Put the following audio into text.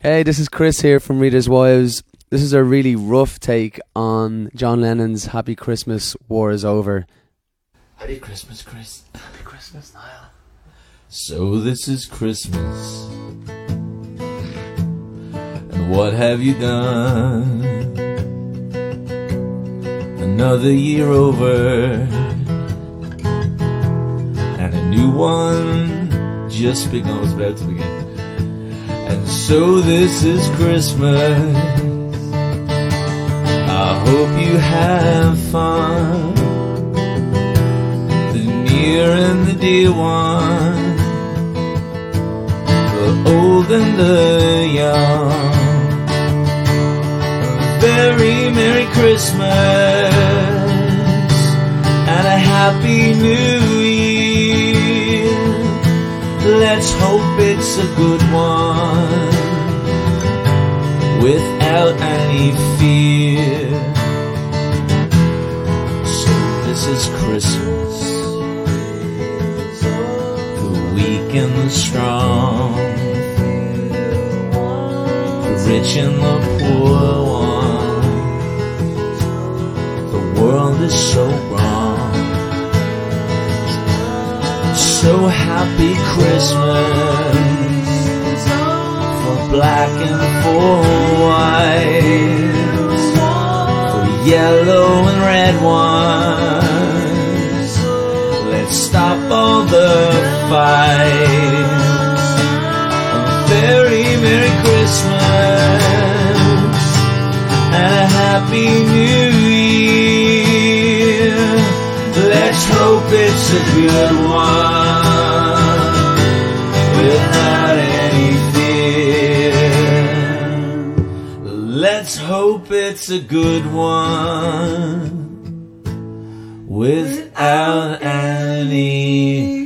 Hey, this is Chris here from Reader's Wives. This is a really rough take on John Lennon's Happy Christmas, War is Over. Happy Christmas, Chris. Happy Christmas, Niall. So this is Christmas, and what have you done? Another year over, and a new one just begun, was about to begin. And so this is Christmas. I hope you have fun, the near and the dear one, the old and the young. A very Merry Christmas and a Happy New Year. Let's hope it's a good one without any fear. So this is Christmas, the weak and the strong, the rich and the poor one. The world is so wrong. So happy Christmas for black and for white, for yellow and red ones. Let's stop all the fights. A very Merry Christmas and a Happy New Year. Let's hope it's a good one without any fear. Let's hope it's a good one without any